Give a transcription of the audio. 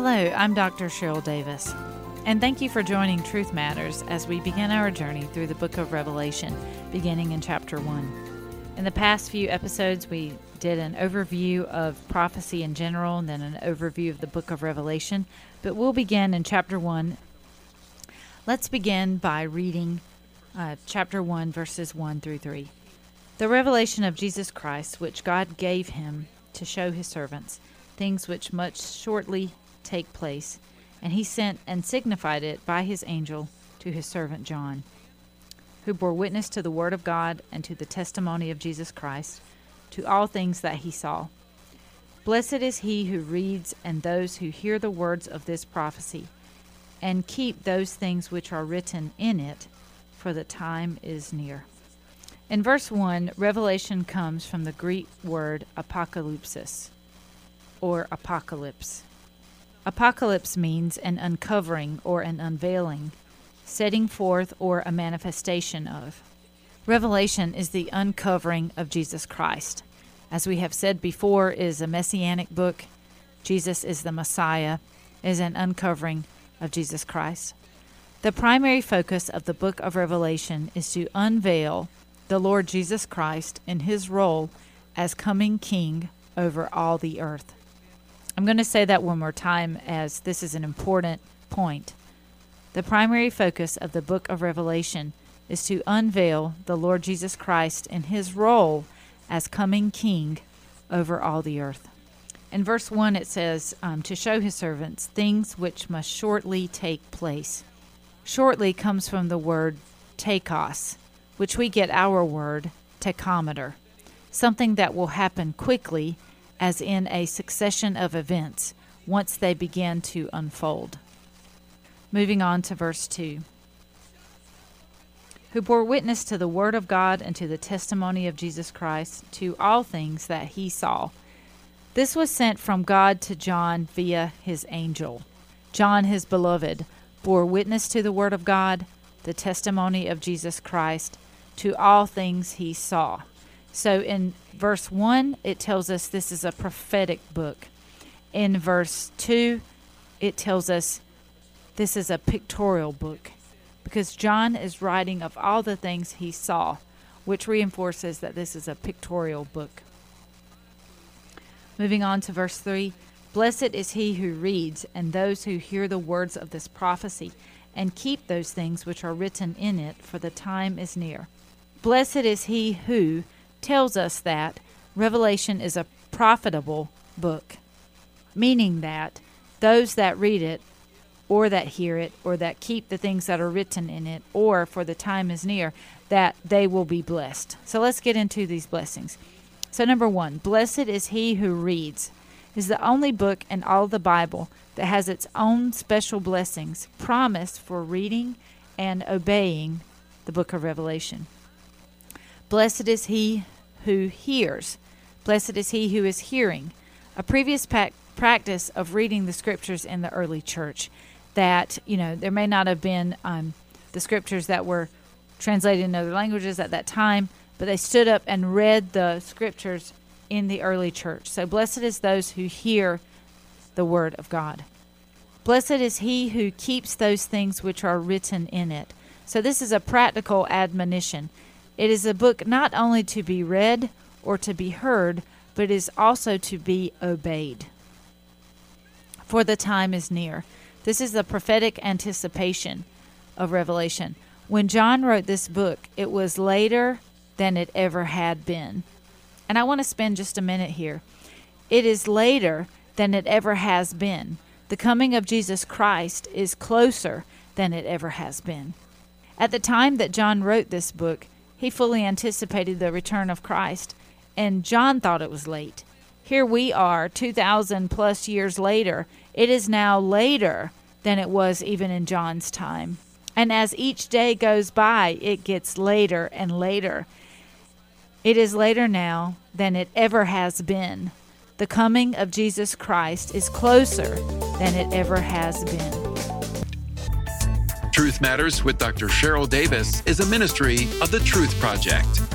Hello, I'm Dr. Cheryl Davis, and thank you for joining Truth Matters as we begin our journey through the book of Revelation, beginning in chapter 1. In the past few episodes, we did an overview of prophecy in general and then an overview of the book of Revelation, but we'll begin in chapter 1. Let's begin by reading chapter 1, verses 1 through 3. The revelation of Jesus Christ, which God gave him to show his servants, things which must shortly take place, and he sent and signified it by his angel to his servant John, who bore witness to the word of God and to the testimony of Jesus Christ, to all things that he saw. Blessed is he who reads and those who hear the words of this prophecy, and keep those things which are written in it, for the time is near. In verse 1, revelation comes from the Greek word apocalypsis, or apocalypse. Apocalypse means an uncovering or an unveiling, setting forth or a manifestation of. Revelation is the uncovering of Jesus Christ. As we have said before, it is a messianic book. Jesus is the Messiah, is an uncovering of Jesus Christ. The primary focus of the book of Revelation is to unveil the Lord Jesus Christ in his role as coming king over all the earth. I'm going to say that one more time as this is an important point. The primary focus of the book of Revelation is to unveil the Lord Jesus Christ in his role as coming king over all the earth. In verse 1 it says, to show his servants things which must shortly take place. Shortly comes from the word tekos, which we get our word tachometer, something that will happen quickly, as in a succession of events, once they begin to unfold. Moving on to verse 2. Who bore witness to the word of God and to the testimony of Jesus Christ, to all things that he saw. This was sent from God to John via his angel. John, his beloved, bore witness to the word of God, the testimony of Jesus Christ, to all things he saw. So in verse 1, it tells us this is a prophetic book. In verse 2, it tells us this is a pictorial book, because John is writing of all the things he saw, which reinforces that this is a pictorial book. Moving on to verse 3, Blessed is he who reads and those who hear the words of this prophecy, and keep those things which are written in it, for the time is near. Blessed is he who tells us that Revelation is a profitable book, meaning that those that read it, or that hear it, or that keep the things that are written in it, or for the time is near, that they will be blessed. So let's get into these blessings. So number 1, blessed is he who reads. Is the only book in all the Bible that has its own special blessings promised for reading and obeying the book of Revelation. Blessed is he who hears. Blessed is he who is hearing. A previous practice of reading the scriptures in the early church, that, there may not have been the scriptures that were translated in other languages at that time, but they stood up and read the scriptures in the early church. So blessed is those who hear the word of God. Blessed is he who keeps those things which are written in it. So this is a practical admonition. It is a book not only to be read or to be heard, but is also to be obeyed. For the time is near. This is the prophetic anticipation of Revelation. When John wrote this book, it was later than it ever had been. And I want to spend just a minute here. It is later than it ever has been. The coming of Jesus Christ is closer than it ever has been. At the time that John wrote this book, he fully anticipated the return of Christ, and John thought it was late. Here we are, 2,000 plus years later. It is now later than it was even in John's time. And as each day goes by, it gets later and later. It is later now than it ever has been. The coming of Jesus Christ is closer than it ever has been. Truth Matters with Dr. Cheryl Davis is a ministry of the Truth Project.